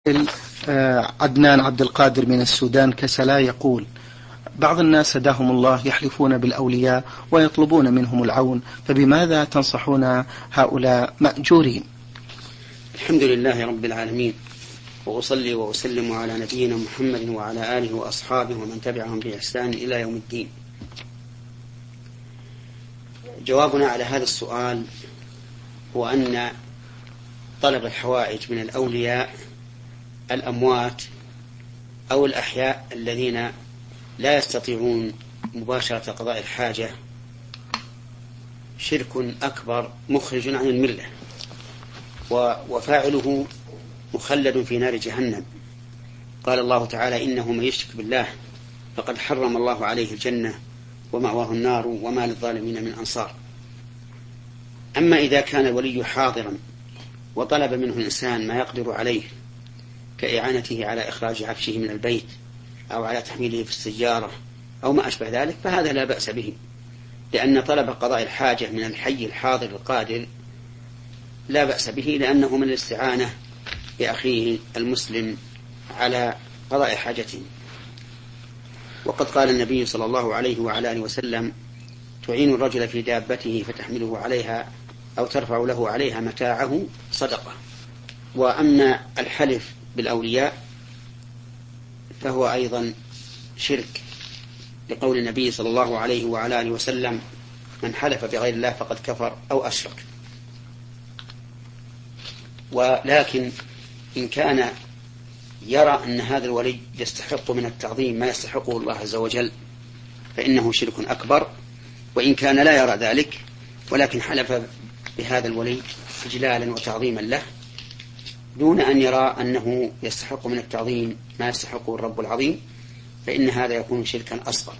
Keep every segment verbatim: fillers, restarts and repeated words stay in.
عدنان عبد القادر من السودان كسلا يقول: بعض الناس هداهم الله يحلفون بالأولياء ويطلبون منهم العون، فبماذا تنصحون هؤلاء مأجورين؟ الحمد لله رب العالمين، وأصلي وأسلم على نبينا محمد وعلى آله وأصحابه ومن تبعهم بإحسان إلى يوم الدين. جوابنا على هذا السؤال هو أن طلب الحوائج من الأولياء الأموات أو الأحياء الذين لا يستطيعون مباشرة قضاء الحاجة شرك أكبر مخرج عن الملة، وفاعله مخلد في نار جهنم. قال الله تعالى: إنه من يشرك بالله فقد حرم الله عليه الجنة ومأواه النار وما للظالمين من أنصار. أما إذا كان الولي حاضرا وطلب منه الإنسان ما يقدر عليه كإعانته على إخراج عفشه من البيت أو على تحميله في السيارة أو ما أشبه ذلك، فهذا لا بأس به، لأن طلب قضاء الحاجة من الحي الحاضر القادر لا بأس به، لأنه من الاستعانة بأخيه المسلم على قضاء حاجته. وقد قال النبي صلى الله عليه وعلى آله وسلم: تعين الرجل في دابته فتحمله عليها أو ترفع له عليها متاعه صدقة. وأما الحلف بالأولياء فهو أيضا شرك، لقول النبي صلى الله عليه وعلى آله وسلم: من حلف بغير الله فقد كفر أو أشرك. ولكن إن كان يرى أن هذا الولي يستحق من التعظيم ما يستحقه الله عز وجل فإنه شرك أكبر. وإن كان لا يرى ذلك ولكن حلف بهذا الولي إجلالا وتعظيما له دون أن يرى أنه يستحق من التعظيم ما يستحقه الرب العظيم، فإن هذا يكون شركا أصغر.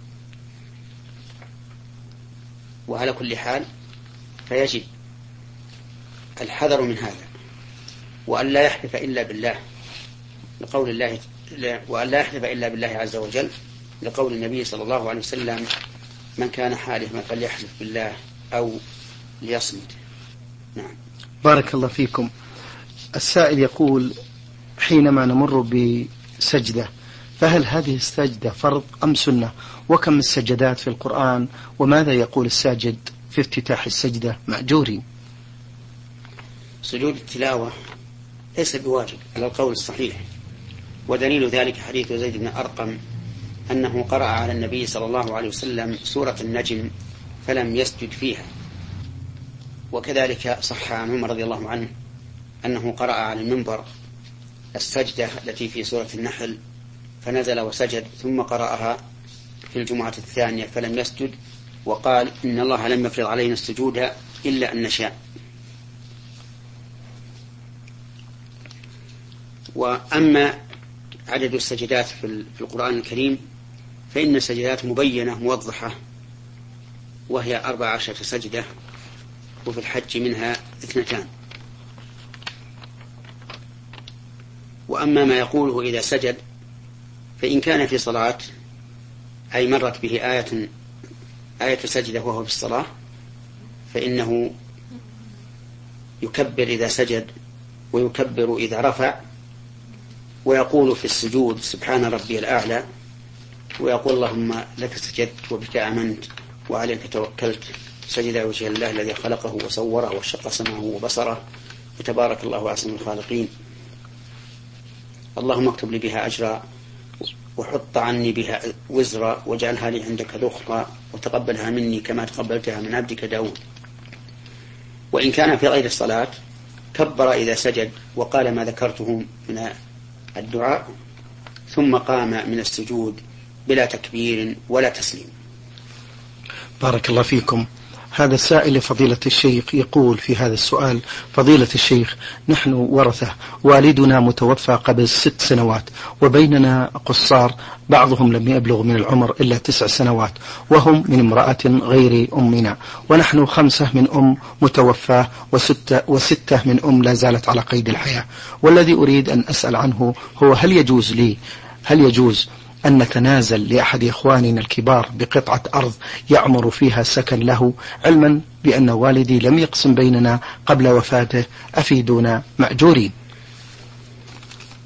وعلى كل حال فيجب الحذر من هذا، وأن لا يحلف إلا بالله لقول الله وأن لا يحلف إلا بالله عز وجل لقول النبي صلى الله عليه وسلم: من كان حالفا فليحلف بالله أو ليصمت. نعم. بارك الله فيكم. السائل يقول: حينما نمر بسجدة فهل هذه السجدة فرض أم سنة؟ وكم السجدات في القرآن؟ وماذا يقول الساجد في افتتاح السجدة مأجورين؟ سجود التلاوة ليس بواجب على القول الصحيح، ودليل ذلك حديث زيد بن أرقم أنه قرأ على النبي صلى الله عليه وسلم سورة النجم فلم يسجد فيها. وكذلك صح عن عمر رضي الله عنه أنه قرأ على المنبر السجدة التي في سورة النحل فنزل وسجد، ثم قرأها في الجمعة الثانية فلم يسجد، وقال: إن الله لم يفرض علينا السجود إلا أن نشاء. وأما عدد السجدات في القرآن الكريم فإن السجدات مبينة موضحة، وهي أربع عشرة سجدة، وفي الحج منها اثنتان. وأما ما يقوله إذا سجد فإن كان في صلاة أي مرت به آية آية سجدة وهو في الصلاة فإنه يكبر إذا سجد ويكبر إذا رفع، ويقول في السجود: سبحان ربي الأعلى، ويقول: اللهم لك سجدت وبك آمنت وعليك توكلت، سجد وجه الله الذي خلقه وصوره وشق سمعه وبصره، وتبارك الله أحسن الخالقين، اللهم اكتب لي بها أجرا وحط عني بها وزرا واجعلها لي عندك ذخرا وتقبلها مني كما تقبلتها من عبدك داود. وإن كان في غير الصلاة كبر إذا سجد وقال ما ذكرته من الدعاء، ثم قام من السجود بلا تكبير ولا تسليم. بارك الله فيكم. هذا السائل لفضيلة الشيخ يقول في هذا السؤال: فضيلة الشيخ، نحن ورثة، والدنا متوفى قبل ست سنوات، وبيننا قصار بعضهم لم يبلغ من العمر إلا تسع سنوات، وهم من امرأة غير أمنا، ونحن خمسة من أم متوفى وستة, وستة من أم لا زالت على قيد الحياة. والذي أريد أن أسأل عنه هو: هل يجوز لي هل يجوز أن نتنازل لأحد إخواننا الكبار بقطعة أرض يعمر فيها سكن له، علما بأن والدي لم يقسم بيننا قبل وفاته؟ أفيدونا مأجورين.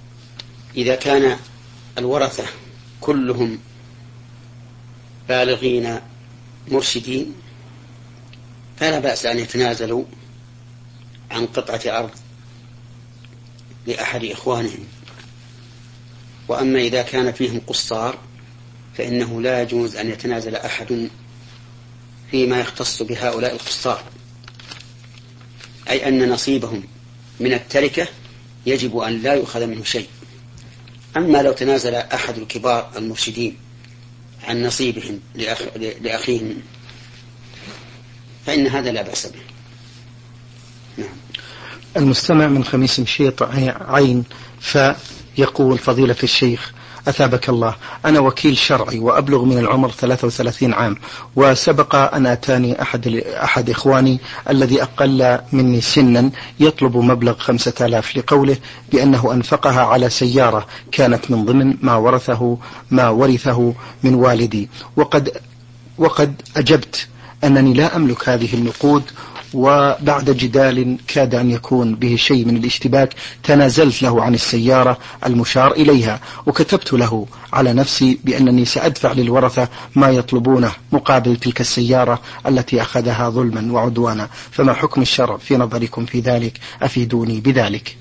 إذا كان الورثة كلهم بالغين مرشدين فلا بأس أن يتنازلوا عن قطعة أرض لأحد إخوانهم. وأما إذا كان فيهم قصار فإنه لا يجوز أن يتنازل أحد فيما يختص بهؤلاء القصار، أي أن نصيبهم من التركة يجب أن لا يؤخذ منه شيء. أما لو تنازل أحد الكبار المرشدين عن نصيبهم لأخ... لأخيهم فإن هذا لا بأس به. نعم. المستمع من خميس مشيط عين فيقول: فضيلة الشيخ أثابك الله، أنا وكيل شرعي وأبلغ من العمر ثلاثة وثلاثين عام، وسبق أن أتاني أحد, أحد إخواني الذي أقل مني سنا يطلب مبلغ خمسة آلاف لقوله بأنه أنفقها على سيارة كانت من ضمن ما ورثه ما ورثه من والدي، وقد, وقد أجبت أنني لا أملك هذه النقود، وبعد جدال كاد أن يكون به شيء من الاشتباك تنازلت له عن السيارة المشار إليها، وكتبت له على نفسي بأنني سأدفع للورثة ما يطلبونه مقابل تلك السيارة التي أخذها ظلما وعدوانا، فما حكم الشرع في نظركم في ذلك؟ أفيدوني بذلك.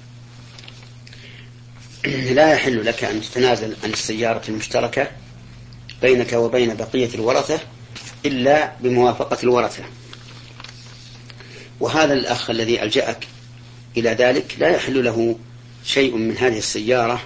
لا يحل لك أن تتنازل عن السيارة المشتركة بينك وبين بقية الورثة إلا بموافقة الورثة. وهذا الأخ الذي ألجأك إلى ذلك لا يحل له شيء من هذه السيارة،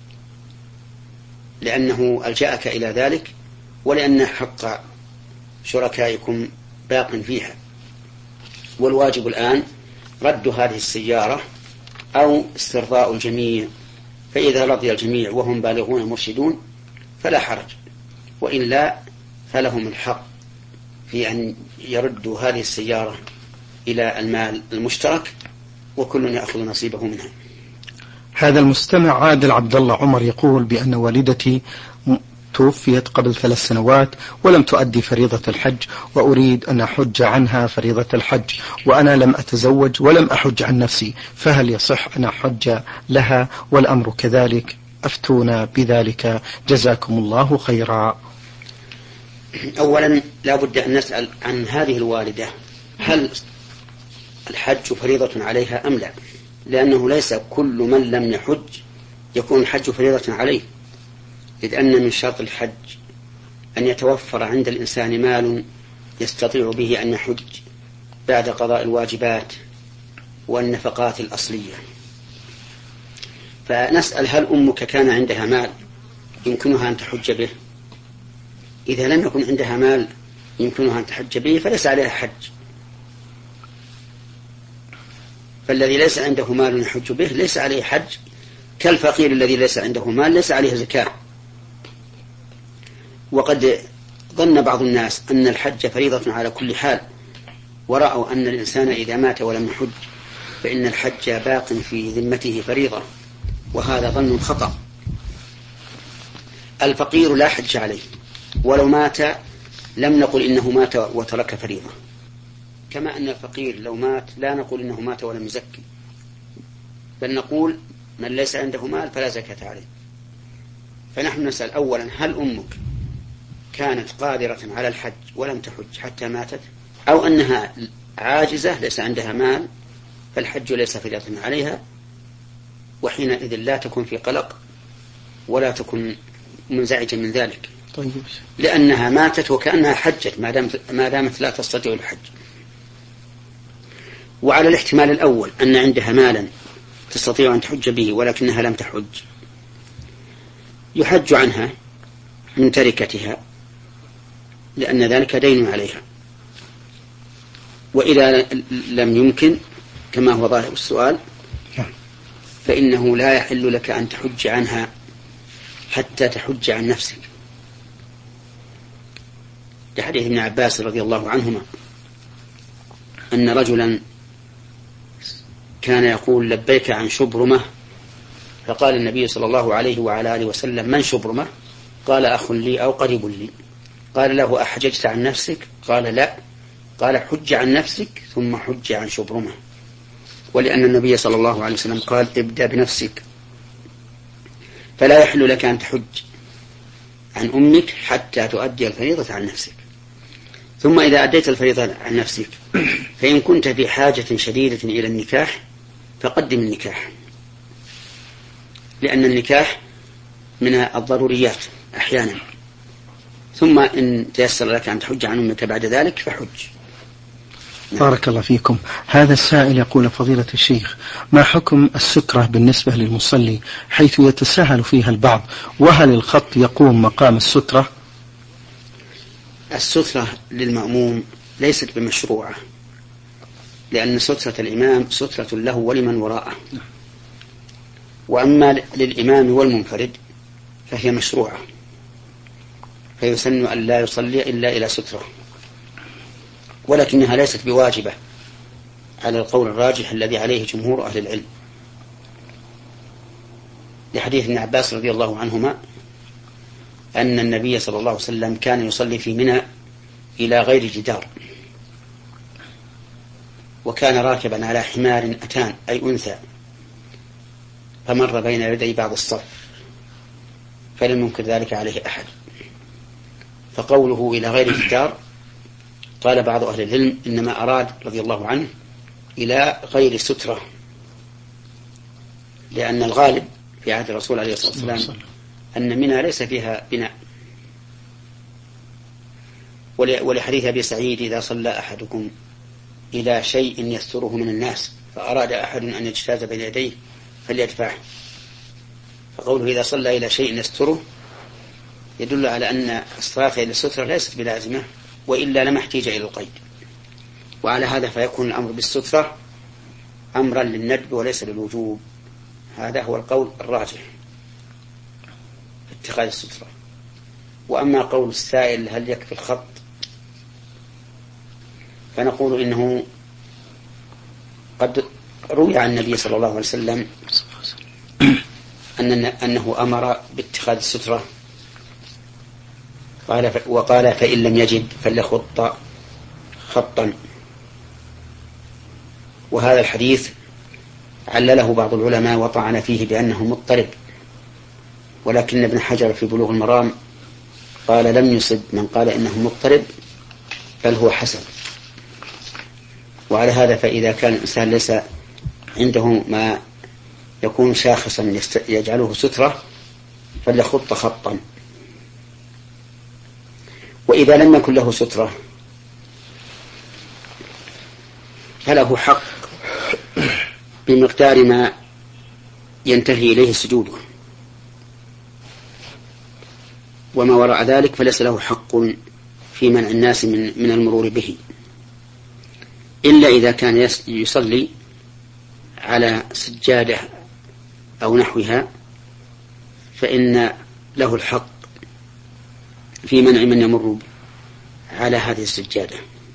لأنه ألجأك إلى ذلك ولأن حق شركائكم باق فيها، والواجب الآن رد هذه السيارة أو استرضاء الجميع، فإذا رضي الجميع وهم بالغون مرشدون فلا حرج، وإلا فلهم الحق في أن يردوا هذه السيارة إلى المال المشترك وكل يأخذ نصيبه منها. هذا المستمع عادل عبد الله عمر يقول بأن والدتي توفيت قبل ثلاث سنوات ولم تؤدي فريضة الحج، وأريد أن أحج عنها فريضة الحج، وأنا لم أتزوج ولم أحج عن نفسي، فهل يصح أن أحج لها والأمر كذلك؟ أفتونا بذلك جزاكم الله خيرا. أولا لا بد أن نسأل عن هذه الوالدة هل الحج فريضة عليها أم لا، لأنه ليس كل من لم يحج يكون الحج فريضة عليه، إذ أن من شرط الحج أن يتوفر عند الإنسان مال يستطيع به أن يحج بعد قضاء الواجبات والنفقات الأصلية. فنسأل هل أمك كان عندها مال يمكنها أن تحج به؟ إذا لم يكن عندها مال يمكنها أن تحج به فليس عليها حج، فالذي ليس عنده مال يحج به ليس عليه حج، كالفقير الذي ليس عنده مال ليس عليه زكاة. وقد ظن بعض الناس أن الحج فريضة على كل حال، ورأوا أن الإنسان إذا مات ولم يحج فإن الحج باق في ذمته فريضة، وهذا ظن خطأ. الفقير لا حج عليه، ولو مات لم نقل إنه مات وترك فريضة، كما أن الفقير لو مات لا نقول إنه مات ولم يزكي، بل نقول من ليس عنده مال فلا زكاة عليه. فنحن نسأل أولا هل أمك كانت قادرة على الحج ولم تحج حتى ماتت، أو أنها عاجزة ليس عندها مال فالحج ليس فريضة عليها، وحينئذ لا تكون في قلق ولا تكون منزعجة من ذلك. طيب. لأنها ماتت وكأنها حجت ما دامت لا تستطيع الحج. وعلى الاحتمال الأول أن عندها مالا تستطيع أن تحج به ولكنها لم تحج، يحج عنها من تركتها لأن ذلك دين عليها. وإذا لم يمكن كما هو ظاهر السؤال فإنه لا يحل لك أن تحج عنها حتى تحج عن نفسك، لحديث ابن عباس رضي الله عنهما أن رجلا كان يقول لبيك عن شبرمة، فقال النبي صلى الله عليه وعلى آله وسلم من شبرمة؟ قال أخ لي أو قريب لي. قال له أحججت عن نفسك؟ قال لا. قال حج عن نفسك ثم حج عن شبرمة. ولأن النبي صلى الله عليه وسلم قال ابدأ بنفسك فلا يحل لك أن تحج عن أمك حتى تؤدي الفريضة عن نفسك. ثم إذا أديت الفريضة عن نفسك فإن كنت في حاجة شديدة إلى النكاح فقدم النكاح، لأن النكاح من الضروريات أحيانا. ثم إن تيسر لك أن تحج عن أمك بعد ذلك فحج. بارك الله فيكم. هذا السائل يقول: فضيلة الشيخ، ما حكم السترة بالنسبة للمصلي حيث يتساهل فيها البعض، وهل الخط يقوم مقام السترة؟ السترة للمأموم ليست بمشروعة، لأن سترة الإمام سترة له ولمن وراءه، وأما للإمام والمنفرد فهي مشروعة، فيسن أن لا يصلي إلا إلى سترة، ولكنها ليست بواجبة على القول الراجح الذي عليه جمهور أهل العلم، لحديث ابن عباس رضي الله عنهما أن النبي صلى الله عليه وسلم كان يصلي في منى إلى غير جدار، وكان راكبا على حمار أتان أي أنثى، فمر بين يدي بعض الصف فلم ينكر ذلك عليه أحد. فقوله إلى غير جدار قال بعض أهل العلم إنما أراد رضي الله عنه إلى غير سترة، لأن الغالب في عهد الرسول عليه الصلاة والسلام أن منى ليس فيها بناء. ولحديث أبي سعيد: إذا صلى أحدكم إلى شيء يستره من الناس فأراد أحد أن يجتاز بين يديه فليدفعه. فقوله إذا صلى إلى شيء يستره يدل على أن الصلاة إلى السترة ليست بلازمة، وإلا لما احتاج إلى القيد. وعلى هذا فيكون الأمر بالسترة أمرا للندب وليس للوجوب. هذا هو القول الراجح في اتخاذ السترة. وأما قول السائل هل يكفي الخط، فنقول إنه قد روي عن النبي صلى الله عليه وسلم أن أنه أمر باتخاذ السترة، قال وقال: فإن لم يجد فليخط خطا. وهذا الحديث علله بعض العلماء وطعن فيه بأنه مضطرب، ولكن ابن حجر في بلوغ المرام قال لم يصب من قال إنه مضطرب، بل هو حسن. وعلى هذا فإذا كان الإنسان ليس عنده ما يكون شاخصا يجعله سترة فليخط خطا. وإذا لم يكن له سترة فله حق بمقدار ما ينتهي إليه سجوده، وما وراء ذلك فليس له حق في منع الناس من, من المرور به، إلا إذا كان يصلي على سجادة أو نحوها فإن له الحق في منع من يمر على هذه السجادة.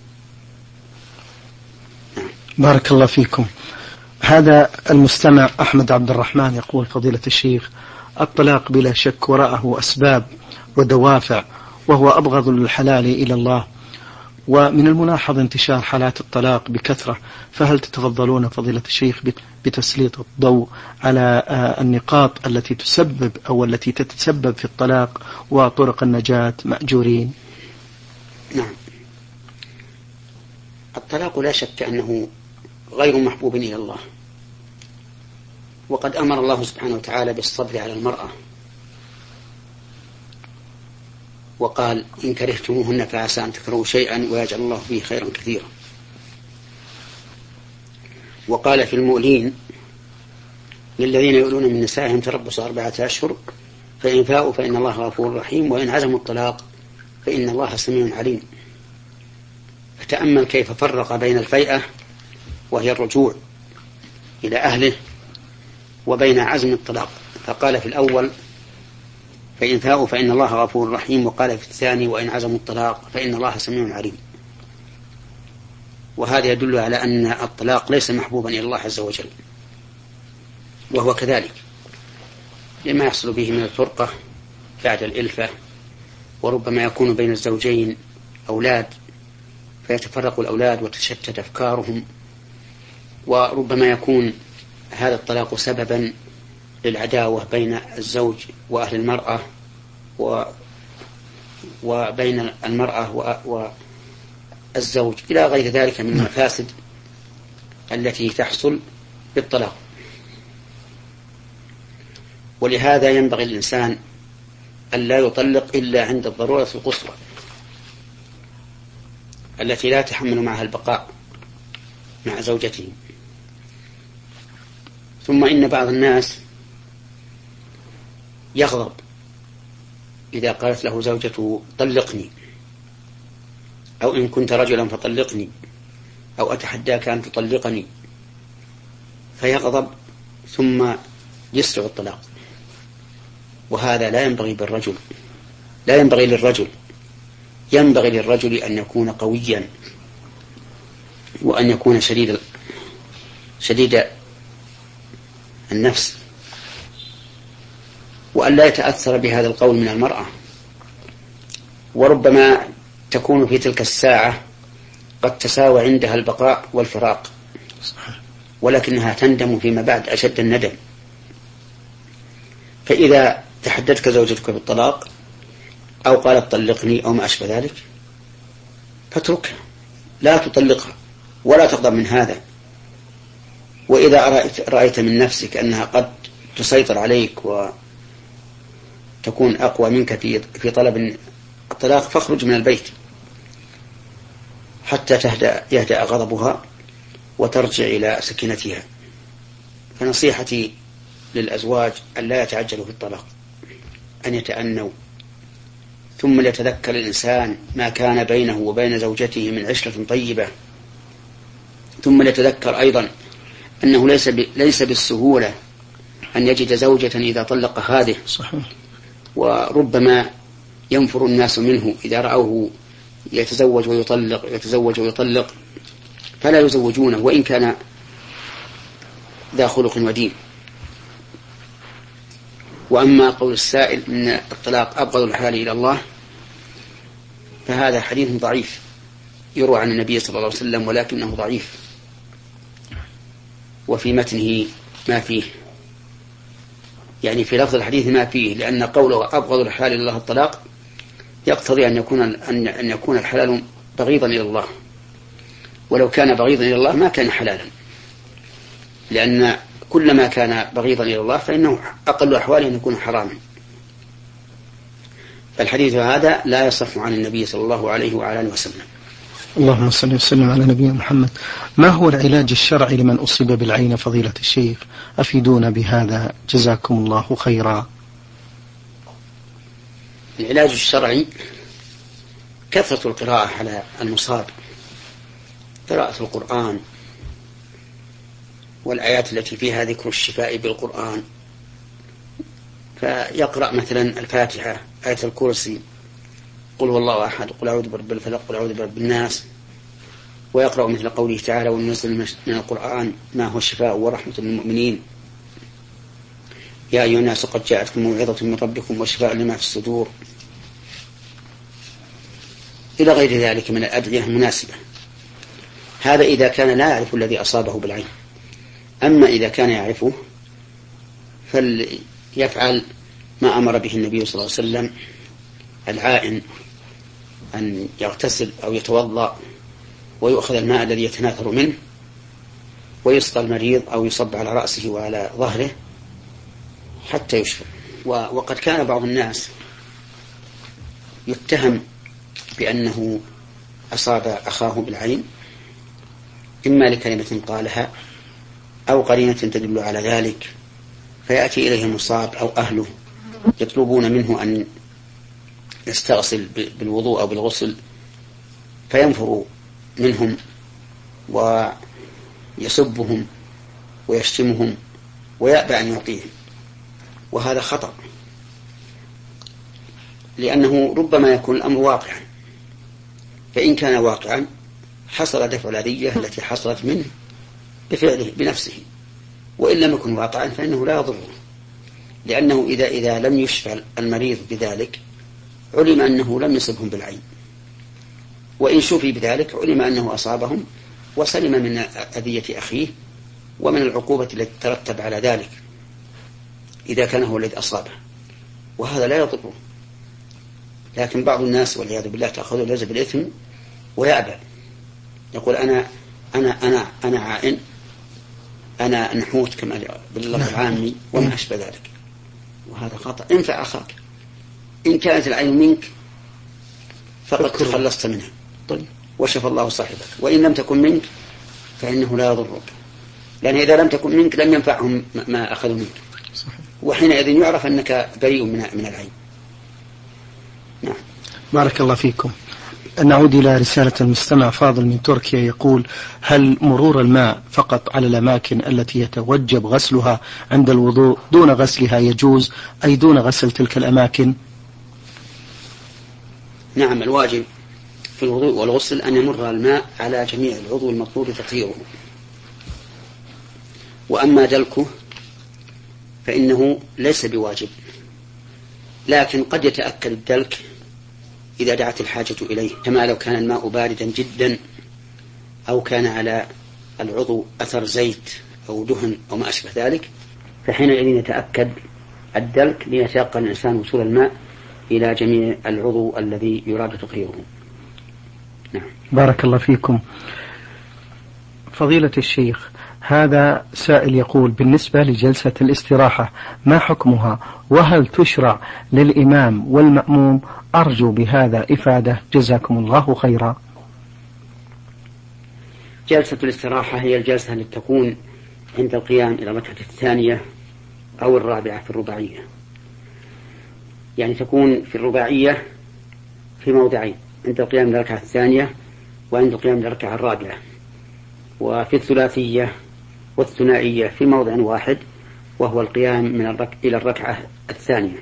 بارك الله فيكم. هذا المستمع أحمد عبد الرحمن يقول: فضيلة الشيخ، الطلاق بلا شك وراءه أسباب ودوافع، وهو أبغض الحلال إلى الله، ومن الملاحظ انتشار حالات الطلاق بكثرة، فهل تتفضلون فضيلة الشيخ بتسليط الضوء على النقاط التي تسبب أو التي تتسبب في الطلاق وطرق النجاة مأجورين؟ نعم، الطلاق لا شك أنه غير محبوب إلى الله، وقد أمر الله سبحانه وتعالى بالصبر على المرأة، وقال: إن كرهتموهن فعسى أن تكرهوا شيئا ويجعل الله فيه خيرا كثيرا. وقال في المؤلين: للذين يؤلون من نسائهم تربص أربعة أشهر فإن فاءوا فإن الله غفور رحيم وإن عزموا الطلاق فإن الله سميع عليم. فتأمل كيف فرق بين الفيئة وهي الرجوع إلى أهله وبين عزم الطلاق، فقال في الأول: فإن فاءوا فإن الله غفور رحيم، وقال في الثاني: وإن عزموا الطلاق فإن الله سميع عليم. وهذا يدل على أن الطلاق ليس محبوبا إلى الله عز وجل، وهو كذلك لما يحصل به من الفرقة بعد الإلفة، وربما يكون بين الزوجين أولاد فيتفرق الأولاد وتشتت أفكارهم، وربما يكون هذا الطلاق سببا للعداوة بين الزوج وأهل المرأة و وبين المرأة والزوج إلى غير ذلك من المفاسد التي تحصل بالطلاق. ولهذا ينبغي الإنسان أن لا يطلق إلا عند الضرورة القصوى التي لا تحمل معها البقاء مع زوجته. ثم إن بعض الناس يغضب إذا قالت له زوجته طلقني، أو إن كنت رجلا فطلقني، أو أتحداك أن تطلقني، فيغضب ثم يسرع الطلاق. وهذا لا ينبغي بالرجل، لا ينبغي للرجل. ينبغي للرجل أن يكون قويا، وأن يكون شديد شديد النفس، وأن لا يتأثر بهذا القول من المرأة. وربما تكون في تلك الساعة قد تساوى عندها البقاء والفراق، ولكنها تندم فيما بعد أشد الندم. فإذا تحدثك زوجتك بالطلاق أو قالت طلقني أو ما أشبه ذلك فاتركها، لا تطلقها ولا تغضب من هذا. وإذا رأيت, رأيت من نفسك أنها قد تسيطر عليك وتكون أقوى منك في, في طلب الطلاق فاخرج من البيت حتى تهدأ يهدأ غضبها وترجع إلى سكينتها. فنصيحتي للأزواج أن لا يتعجلوا في الطلاق، أن يتأنوا، ثم ليتذكر الإنسان ما كان بينه وبين زوجته من عشرة طيبة، ثم ليتذكر أيضا أنه ليس ليس بالسهولة أن يجد زوجة إذا طلق هذه. صحيح. وربما ينفر الناس منه إذا رأوه يتزوج ويطلق يتزوج ويطلق فلا يزوجونه وإن كان ذا خلق ودين. وأما قول السائل إن الطلاق أبغض الحلال إلى الله فهذا حديث ضعيف يروى عن النبي صلى الله عليه وسلم، ولكنه ضعيف وفي متنه ما فيه، يعني في لفظ الحديث ما فيه، لأن قوله أبغض الحلال إلى الله الطلاق يقتضي أن يكون أن أن يكون الحلال بغيضا إلى الله، ولو كان بغيضا إلى الله ما كان حلالا، لأن كلما كان بغيضا إلى الله فإنه أقل أحواله أن يكون حراما. فالحديث هذا لا يصح عن النبي صلى الله عليه وعلى آله وسلم. اللهم صل وسلم على نبينا محمد. ما هو العلاج الشرعي لمن أصيب بالعين فضيلة الشيخ؟ أفيدونا بهذا جزاكم الله خيرا. العلاج الشرعي كثرة القراءة على المصاب، قراءة القرآن والآيات التي فيها ذكر الشفاء بالقرآن، فيقرأ مثلا الفاتحة، آية الكرسي، قل هو الله أحد، قل أعوذ برب الفلق، قل أعوذ برب الناس، ويقرأ مثل قوله تعالى وننزل من القرآن ما هو الشفاء ورحمة للمؤمنين، يا أيها الناس قد جاءتكم موعظة من ربكم وشفاء لما في الصدور، إلى غير ذلك من الأدعية المناسبة. هذا إذا كان لا يعرف الذي أصابه بالعين. أما إذا كان يعرفه فليفعل ما أمر به النبي صلى الله عليه وسلم، العائن أن يغتسل أو يتوضأ ويؤخذ الماء الذي يتناثر منه ويسقى المريض أو يصب على رأسه وعلى ظهره حتى يشفى. وقد كان بعض الناس يتهم بأنه أصاب أخاه بالعين إما لكلمة قالها أو قرينة تدل على ذلك، فيأتي إليه المصاب أو أهله يطلبون منه أن يستغسل بالوضوء أو بالغسل، فينفر منهم ويسبهم ويشتمهم ويأبى أن يعطيهم، وهذا خطأ، لأنه ربما يكون الأمر واقعا، فإن كان واقعا حصل دفع الأذية التي حصلت منه بفعله بنفسه، وإن لم يكن واقعا فإنه لا يضره، لأنه إذا إذا لم يشفى المريض بذلك علم أنه لم يصبهم بالعين، وإن شفي بذلك علم أنه أصابهم وسلم من أذية أخيه ومن العقوبة التي ترتب على ذلك. إذا كان هو الذي أصابه، وهذا لا يضره. لكن بعض الناس والعياذ بالله تأخذ الجزء بالإثم ويأبى، يقول أنا أنا أنا أنا عائن، أنا نحوت كما باللفظ العامي وما أشبه ذلك، وهذا خطأ. انفع أخاك، إن كانت العين منك فقد تخلصت منها وشفى الله صاحبك، وإن لم تكن منك فإنه لا يضرك، لأن إذا لم تكن منك لم ينفعهم ما أخذوا منك، وحينئذ يعرف أنك بريء من العين. نعم. بارك الله فيكم. نعود إلى رسالة المستمع فاضل من تركيا يقول: هل مرور الماء فقط على الأماكن التي يتوجب غسلها عند الوضوء دون غسلها يجوز، أي دون غسل تلك الأماكن؟ نعم، الواجب في الوضوء والغسل أن يمر الماء على جميع العضو المطلوب تطهيره، وأما دلكه فإنه ليس بواجب، لكن قد يتأكد الدلك إذا دعت الحاجة إليه، كما لو كان الماء باردا جدا أو كان على العضو أثر زيت أو دهن أو ما أشبه ذلك، فحينئذ يتأكد الدلك ليتيقن الإنسان وصول الماء إلى جميع العضو الذي يراد تطهيره. نعم. بارك الله فيكم. فضيلة الشيخ، هذا سائل يقول: بالنسبة لجلسة الاستراحة ما حكمها، وهل تشرع للإمام والمأموم؟ أرجو بهذا إفادة، جزاكم الله خيرا. جلسة الاستراحة هي الجلسة التي تكون عند القيام إلى الركعة الثانية أو الرابعة في الرباعية، يعني تكون في الرباعية في موضعين: عند القيام إلى الركعة الثانية وعند القيام إلى الركعة الرابعة، وفي الثلاثية والثنائية في موضع واحد وهو القيام من الرك... إلى الركعة الثانية.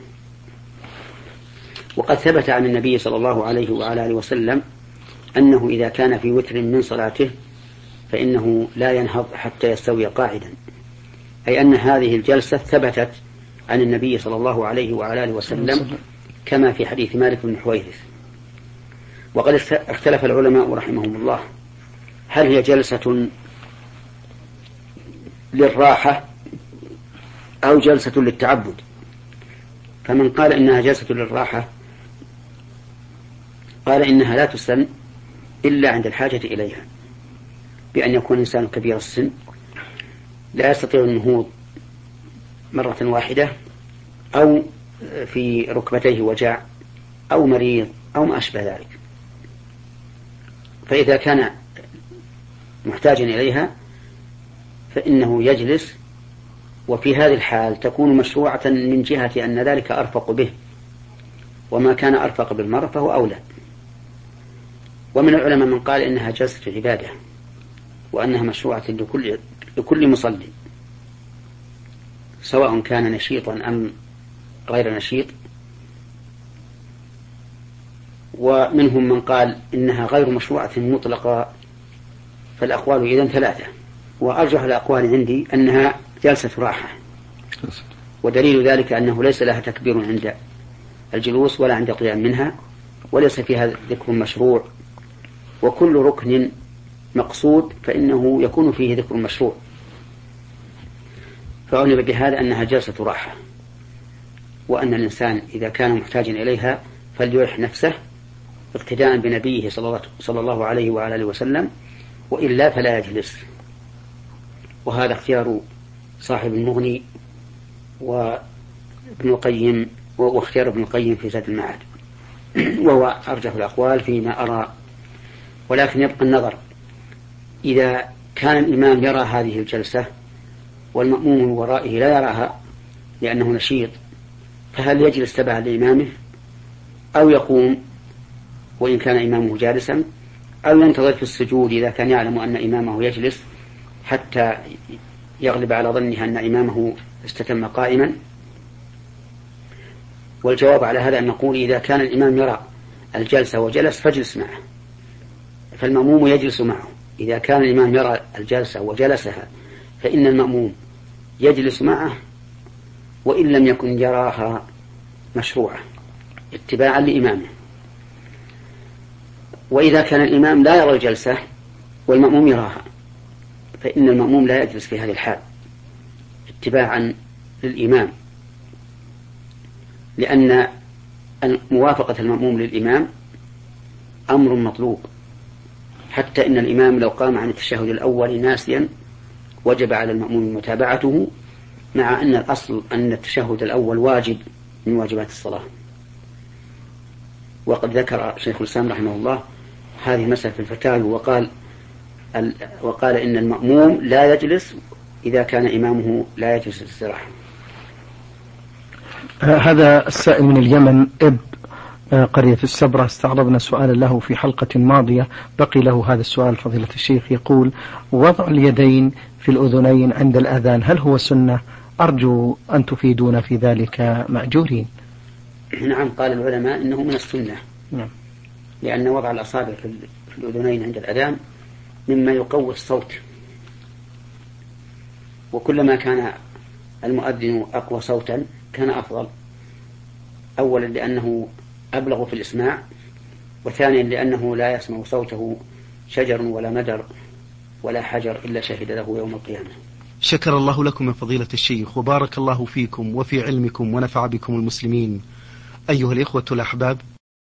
وقد ثبت عن النبي صلى الله عليه وعلى آله وسلم أنه إذا كان في وتر من صلاته فإنه لا ينهض حتى يستوي قاعدا، أي أن هذه الجلسة ثبتت عن النبي صلى الله عليه وعلى آله وسلم كما في حديث مالك بن حويرث. وقد اختلف العلماء رحمهم الله هل هي جلسة للراحة أو جلسة للتعبد، فمن قال إنها جلسة للراحة قال إنها لا تسن إلا عند الحاجة إليها، بأن يكون إنسان كبير السن لا يستطيع النهوض مرة واحدة، أو في ركبتيه وجع، أو مريض، أو ما أشبه ذلك. فإذا كان محتاجا إليها فإنه يجلس، وفي هذه الحال تكون مشروعة من جهة أن ذلك أرفق به، وما كان أرفق بالمرء فهو أولى. ومن العلماء من قال إنها جلسة عبادة، وأنها مشروعة لكل, لكل مصلي سواء كان نشيطا أم غير نشيط. ومنهم من قال إنها غير مشروعة مطلقة. فالأقوال إذن ثلاثة، وأرجح الأقوال عندي أنها جلسة راحة، ودليل ذلك أنه ليس لها تكبير عند الجلوس ولا عند القيام منها، وليس فيها ذكر مشروع، وكل ركن مقصود فإنه يكون فيه ذكر مشروع، فعلم بهذا أنها جلسة راحة، وأن الإنسان إذا كان محتاجا إليها فليرح نفسه اقتداء بنبيه صلى الله عليه وعلى آله وسلم، وإلا فلا يجلس. وهذا اختيار صاحب المغني وابن القيم، واختيار ابن القيم في زاد المعاد، وهو أرجح الأقوال فيما أرى. ولكن يبقى النظر، إذا كان الإمام يرى هذه الجلسة والمأموم من ورائه لا يراها لأنه نشيط، فهل يجلس تبعا لإمامه أو يقوم وإن كان إمامه جالسا، أو ينتظر في السجود إذا كان يعلم أن إمامه يجلس حتى يغلب على ظنه أن إمامه استتم قائما؟ والجواب على هذا أن نقول إذا كان الإمام يرى الجلسة وجلس فاجلس معه، فالمأموم يجلس معه. إذا كان الإمام يرى الجلسة وجلسها فإن المأموم يجلس معه، وإن لم يكن يراها مشروعة اتباعا لإمامه. وإذا كان الإمام لا يرى الجلسة والمأموم يراها فإن المأموم لا يجلس في هذه الحال اتباعا للإمام، لأن موافقة المأموم للإمام أمر مطلوب، حتى إن الإمام لو قام عن التشهد الأول ناسيا وجب على المأموم متابعته، مع أن الأصل أن التشهد الأول واجب من واجبات الصلاة. وقد ذكر شيخ الإسلام رحمه الله هذه المسألة في الفتاوى، وقال وقال إن المأموم لا يجلس إذا كان إمامه لا يجلس الاستراحة. هذا السائل من اليمن إب قرية السبرة، استعرضنا سؤالا له في حلقة ماضية، بقي له هذا السؤال فضيلة الشيخ. يقول: وضع اليدين في الأذنين عند الأذان هل هو سنة؟ أرجو أن تفيدونا في ذلك مأجورين. نعم، قال العلماء إنه من السنة، نعم، لأن وضع الأصابع في الأذنين عند الأذان مما يقوي الصوت، وكلما كان المؤذن أقوى صوتا كان أفضل، أولا لأنه أبلغ في الإسماع، وثانيا لأنه لا يسمع صوته شجر ولا مدر ولا حجر إلا شهد له يوم القيامة. شكر الله لكم يا فضيلة الشيخ، وبارك الله فيكم وفي علمكم ونفع بكم المسلمين. أيها الإخوة الأحباب،